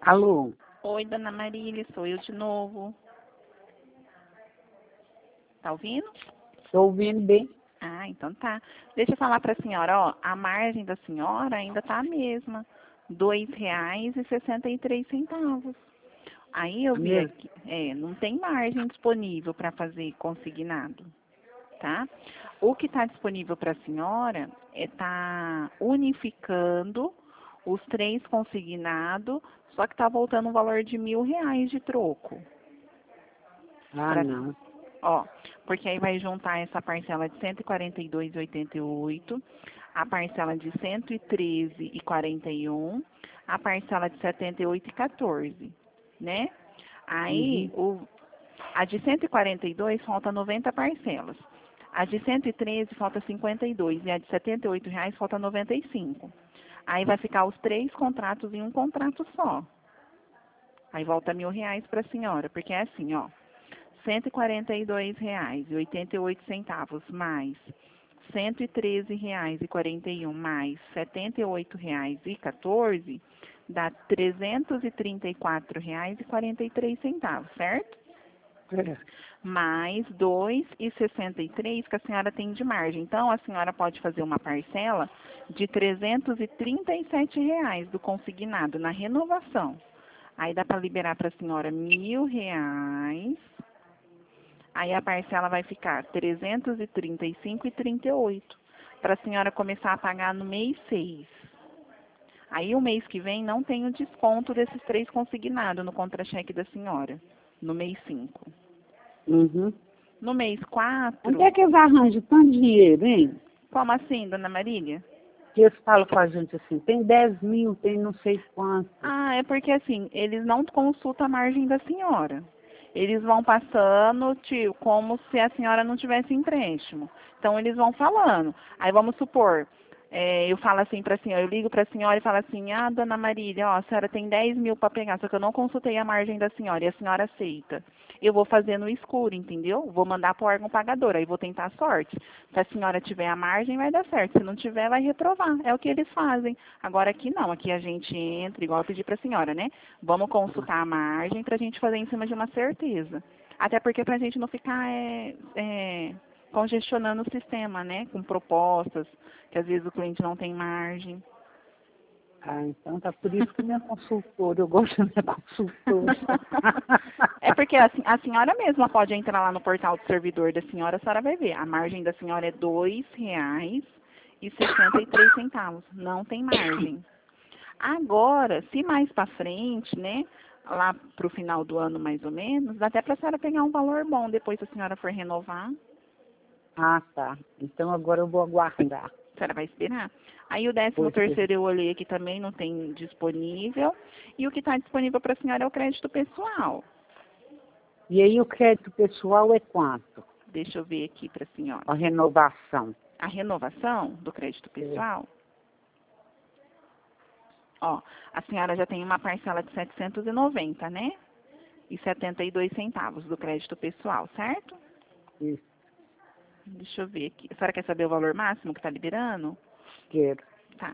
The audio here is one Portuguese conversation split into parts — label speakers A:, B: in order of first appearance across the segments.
A: Alô?
B: Oi, dona Marília, sou eu de novo. Tá ouvindo?
A: Estou ouvindo bem.
B: Ah, então tá. Deixa eu falar para a senhora, ó, a margem da senhora ainda tá a mesma, R$ 2,63. Aí eu vi
A: Mesmo?
B: aqui, não tem margem disponível para fazer consignado, tá? O que está disponível para a senhora tá unificando os 3 consignados, só que tá voltando um valor de R$ 1.000 de troco.
A: Ah,
B: Pra,
A: não.
B: ó, porque aí vai juntar essa parcela de R$ 142,88, a parcela de R$ 113,41, a parcela de R$ 78,14, né? Aí,
A: Uhum.
B: a de 142 falta 90 parcelas. A de 113 falta 52 e a de R$ 78 falta 95. Aí vai ficar os 3 contratos em um contrato só. Aí volta R$ 1.000 para a senhora, porque é assim, ó. R$ 142,88 mais R$ 113,41 mais R$ 78,14 dá R$ 334,43, certo?
A: É.
B: Mais R$ 2,63 que a senhora tem de margem. Então, a senhora pode fazer uma parcela de R$ 337 do consignado na renovação. Aí dá para liberar para a senhora R$ 1.000. Aí a parcela vai ficar R$ 335,38 para a senhora começar a pagar no mês 6. Aí o mês que vem não tem o desconto desses 3 consignados no contra-cheque da senhora, no mês 5.
A: Uhum.
B: No mês 4,
A: Onde é que eles arranjam tanto dinheiro, hein?
B: como assim, dona Marília?
A: Que eles falam com a gente assim, tem 10 mil, tem não sei quanto.
B: Ah, é porque assim, eles não consultam a margem da senhora. Eles vão passando, tio, como se a senhora não tivesse empréstimo. Então, eles vão falando. Aí, vamos supor, eu falo assim para a senhora, eu ligo para a senhora e falo assim, ah, dona Marília, ó, a senhora tem 10 mil para pegar, só que eu não consultei a margem da senhora e a senhora aceita. Eu vou fazer no escuro, entendeu? Vou mandar para o órgão pagador, aí vou tentar a sorte. Se a senhora tiver a margem, vai dar certo. Se não tiver, vai reprovar. É o que eles fazem. Agora aqui não, aqui a gente entra, igual eu pedi para a senhora, né? Vamos consultar a margem para a gente fazer em cima de uma certeza. Até porque para a gente não ficar congestionando o sistema, né? Com propostas, que às vezes o cliente não tem margem.
A: Ah, então tá por isso que minha consultora, eu gosto da minha consultora.
B: É porque a senhora mesma pode entrar lá no portal do servidor da senhora, a senhora vai ver. A margem da senhora é R$ 2,63. Não tem margem. Agora, se mais para frente, né, lá para o final do ano mais ou menos, dá até para a senhora pegar um valor bom depois que a senhora for renovar.
A: Ah, tá. Então agora eu vou aguardar.
B: A senhora vai esperar. Aí o 13º
A: Porque...
B: eu olhei aqui também, não tem disponível. E o que está disponível para a senhora é o crédito pessoal.
A: E aí o crédito pessoal é quanto?
B: Deixa eu ver aqui para a senhora.
A: A renovação.
B: A renovação do crédito pessoal, ó, a senhora já tem uma parcela de 790, né? E 72 centavos do crédito pessoal, certo?
A: Isso,
B: Deixa eu ver aqui. A senhora quer saber o valor máximo que está liberando?
A: quero.
B: Tá.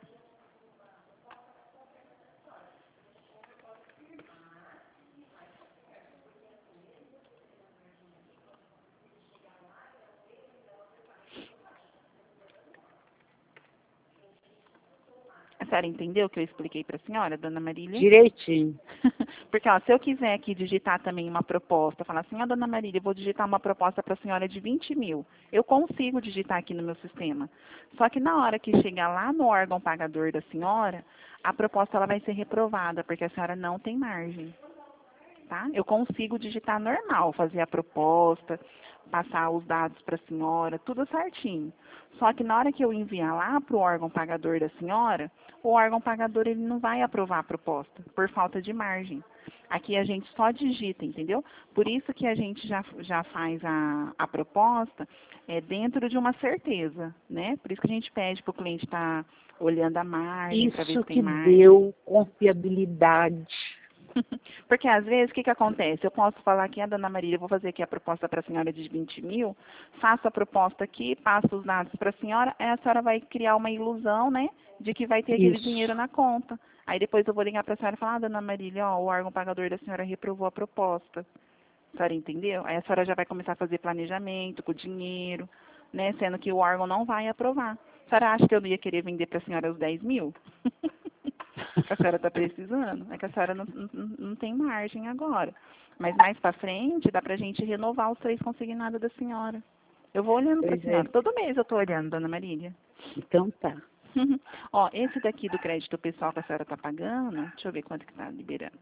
B: A senhora entendeu o que eu expliquei para a senhora, dona Marília?
A: Direitinho.
B: Porque, ó, se eu quiser aqui digitar também uma proposta, falar assim, ó, dona Marília, eu vou digitar uma proposta para a senhora de 20 mil. Eu consigo digitar aqui no meu sistema. Só que na hora que chegar lá no órgão pagador da senhora, a proposta ela vai ser reprovada, porque a senhora não tem margem. Tá? Eu consigo digitar normal, fazer a proposta, passar os dados para a senhora, tudo certinho. Só que na hora que eu enviar lá para o órgão pagador da senhora, o órgão pagador ele não vai aprovar a proposta, por falta de margem. Aqui a gente só digita, entendeu? Por isso que a gente já faz a proposta dentro de uma certeza, né? Por isso que a gente pede para o cliente estar olhando a margem, para ver
A: Isso
B: se tem
A: que
B: margem.
A: deu confiabilidade.
B: Porque às vezes o que acontece? Eu posso falar aqui, a dona Marília, eu vou fazer aqui a proposta para a senhora de 20 mil, faço a proposta aqui, passo os dados para a senhora vai criar uma ilusão, né, de que vai ter aquele
A: Isso.
B: dinheiro na conta. Aí depois eu vou ligar para a senhora e falar, dona Marília, ó, o órgão pagador da senhora reprovou a proposta. A senhora entendeu? Aí a senhora já vai começar a fazer planejamento com o dinheiro, né? Sendo que o órgão não vai aprovar. A senhora acha que eu não ia querer vender para a senhora os 10 mil? A senhora está precisando. É que a senhora não tem margem agora. Mas mais para frente, dá para a gente renovar os 3 consignados da senhora. Eu vou olhando para a
A: Pois é.
B: senhora. Todo mês eu estou olhando, dona Marília.
A: Então tá.
B: Ó, esse daqui do crédito pessoal que a senhora está pagando, deixa eu ver quanto que está liberando.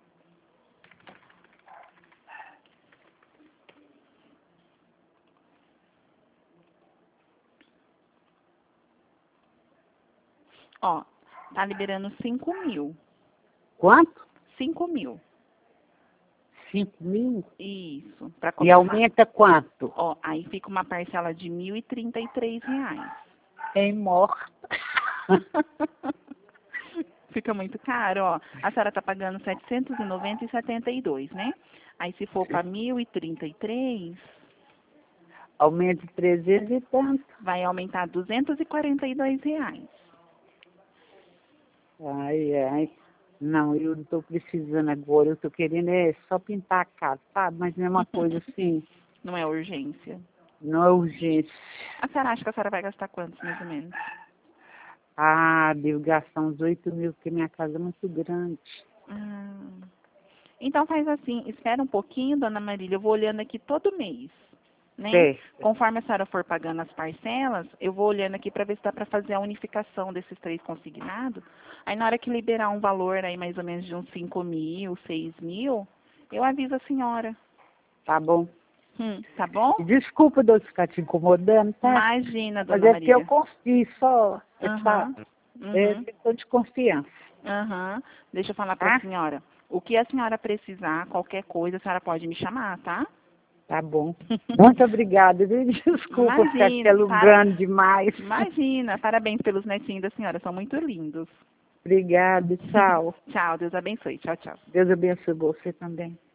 B: Ó, tá liberando 5 mil.
A: Quanto?
B: 5 mil.
A: 5.000?
B: Isso, para
A: E
B: começar.
A: aumenta quanto?
B: Ó, aí fica uma parcela de R$ 1.033.
A: Em morta.
B: Fica muito caro, ó. A senhora tá pagando 790,72, né? Aí se for para 1.033,
A: Aumenta 300 e tanto.
B: vai aumentar R$ 242.
A: Ai, ai. Não, eu não estou precisando agora. Eu estou querendo é só pintar a casa, sabe? Mas não é uma coisa assim,
B: Não é urgência.
A: não é urgente.
B: A senhora acha que a senhora vai gastar quantos, mais ou menos?
A: Ah, devo gastar uns 8.000, porque minha casa é muito grande.
B: Ah. Então faz assim, espera um pouquinho, dona Marília, eu vou olhando aqui todo mês, né?
A: Certo.
B: Conforme a senhora for pagando as parcelas, eu vou olhando aqui para ver se dá para fazer a unificação desses 3 consignados. Aí na hora que liberar um valor aí mais ou menos de uns 5 mil, 6 mil, eu aviso a senhora.
A: Tá bom.
B: Tá bom?
A: E desculpa de eu ficar te incomodando, tá?
B: Imagina,
A: Mas
B: dona
A: é porque eu
B: Marília.
A: confio só.
B: Aham.
A: É
B: Uhum.
A: questão de confiança.
B: Aham. Deixa eu falar para
A: Tá?
B: a senhora. O que a senhora precisar, qualquer coisa, a senhora pode me chamar, tá?
A: Tá bom. Muito obrigada, viu? Desculpa ficar te alugando demais.
B: Imagina, parabéns pelos netinhos da senhora, são muito lindos.
A: Obrigada, tchau.
B: Tchau, Deus abençoe. Tchau, tchau.
A: Deus abençoe você também.